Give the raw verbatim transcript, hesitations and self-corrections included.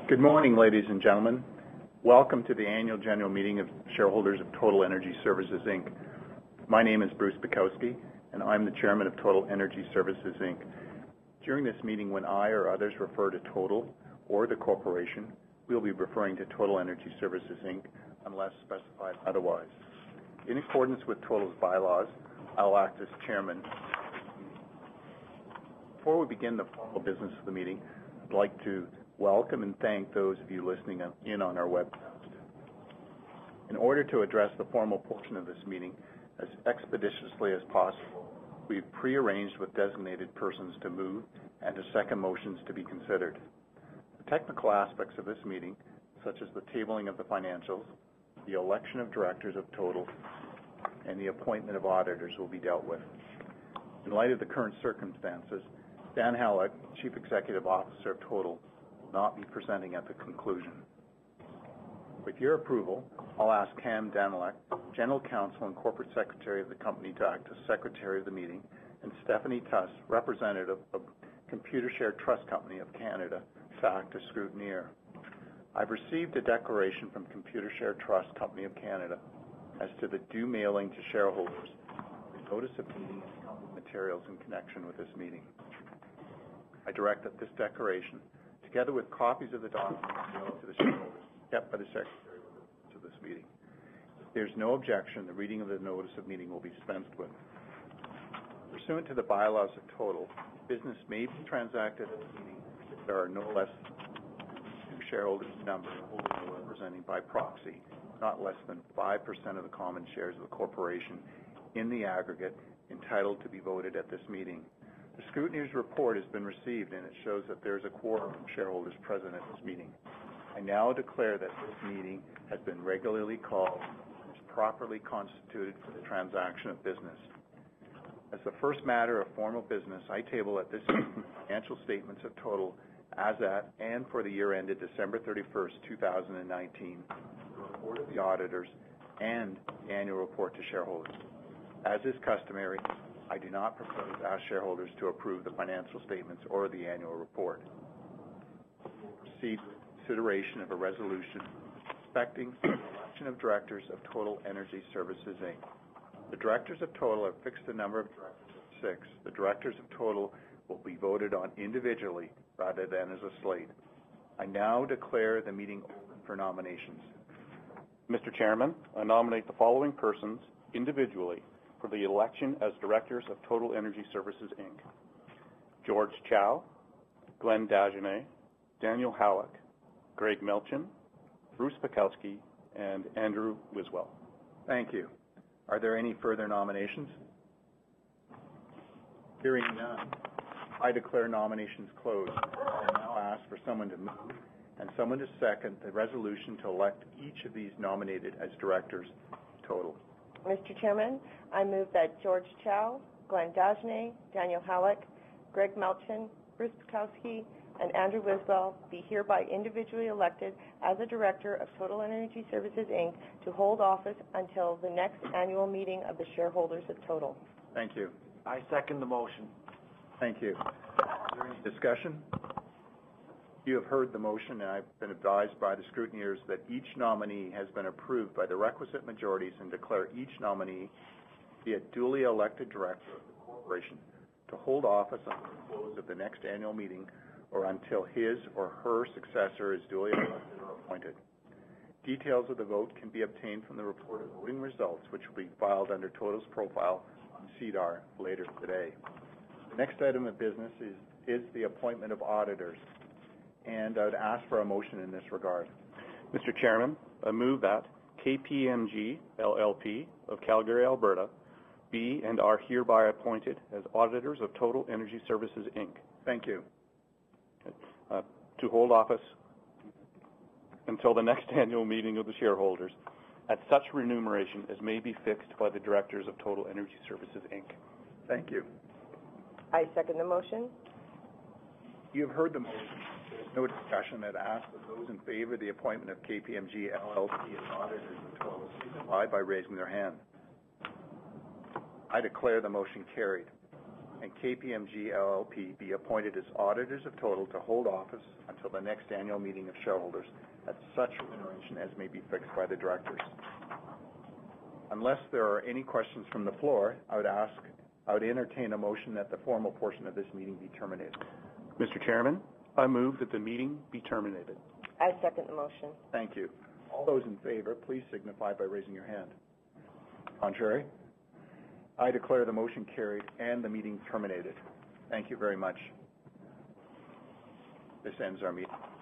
Good morning, ladies and gentlemen. Welcome to the annual general meeting of shareholders of Total Energy Services, Incorporated. My name is Bruce Bukowski, and I'm the chairman of Total Energy Services, Incorporated. During this meeting, when I or others refer to Total or the corporation, we'll be referring to Total Energy Services, Incorporated, unless specified otherwise. In accordance with Total's bylaws, I'll act as chairman. Before we begin the formal business of the meeting, I'd like to welcome and thank those of you listening in on our webcast. In order to address the formal portion of this meeting as expeditiously as possible, we've pre-arranged with designated persons to move and to second motions to be considered. The technical aspects of this meeting, such as the tabling of the financials, the election of directors of Total, and the appointment of auditors, will be dealt with. In light of the current circumstances, Dan Hallock, Chief Executive Officer of Total, not be presenting at the conclusion. With your approval, I'll ask Cam Danilek, General Counsel and Corporate Secretary of the company, to act as Secretary of the meeting, and Stephanie Tuss, representative of Computershare Trust Company of Canada, to act as scrutineer. I've received a declaration from Computershare Trust Company of Canada as to the due mailing to shareholders of the notice of meeting and company materials in connection with this meeting. I direct that this declaration, together with copies of the documents mailed to the shareholders, kept by the Secretary to this meeting. If there's no objection, the reading of the notice of meeting will be dispensed with. Pursuant to the bylaws of Total, business may be transacted at the meeting if there are no less than two shareholders numbered holding or representing by proxy, not less than five percent of the common shares of the corporation in the aggregate entitled to be voted at this meeting. The scrutineer's report has been received, and it shows that there is a quorum of shareholders present at this meeting. I now declare that this meeting has been regularly called and is properly constituted for the transaction of business. As the first matter of formal business, I table at this meeting financial statements of Total as at and for the year ended December thirty-first, two thousand nineteen, the report of the auditors, and the annual report to shareholders. As is customary, I do not propose to ask shareholders to approve the financial statements or the annual report. We'll proceed with consideration of a resolution respecting the election of directors of Total Energy Services, Incorporated. The directors of Total have fixed the number of directors at six. The directors of Total will be voted on individually rather than as a slate. I now declare the meeting open for nominations. Mister Chairman, I nominate the following persons individually for the election as directors of Total Energy Services, Incorporated. George Chow, Glenn Dagenet, Daniel Hallock, Greg Melchin, Bruce Bukowski, and Andrew Wiswell. Thank you. Are there any further nominations? Hearing none, I declare nominations closed. I now ask for someone to move and someone to second the resolution to elect each of these nominated as directors of Total. Mister Chairman, I move that George Chow, Glenn Dagenet, Daniel Hallock, Greg Melchin, Bruce Bukowski, and Andrew Wiswell be hereby individually elected as a director of Total Energy Services, Incorporated to hold office until the next annual meeting of the shareholders of Total. Thank you. I second the motion. Thank you. Is there any discussion? You have heard the motion, and I've been advised by the scrutineers that each nominee has been approved by the requisite majorities and declare each nominee be a duly elected director of the corporation to hold office until the close of the next annual meeting or until his or her successor is duly elected or appointed. Details of the vote can be obtained from the report of voting results, which will be filed under Total's profile on SEDAR later today. The next item of business is, is the appointment of auditors, and I would ask for a motion in this regard. Mister Chairman, I move that K P M G L L P of Calgary, Alberta, be and are hereby appointed as auditors of Total Energy Services, Incorporated. Thank you. Uh, to hold office until the next annual meeting of the shareholders at such remuneration as may be fixed by the directors of Total Energy Services, Incorporated. Thank you. I second the motion. You have heard the motion. There's no discussion. That asks that those in favor of the appointment of K P M G L L P as auditors of Total signify by raising their hand. I declare the motion carried. and K P M G L L P be appointed as auditors of Total to hold office until the next annual meeting of shareholders at such remuneration as may be fixed by the directors. Unless there are any questions from the floor, I would ask, I would entertain a motion that the formal portion of this meeting be terminated. Mister Chairman, I move that the meeting be terminated. I second the motion. Thank you. All those in favor, please signify by raising your hand. Contrary? I declare the motion carried and the meeting terminated. Thank you very much. This ends our meeting.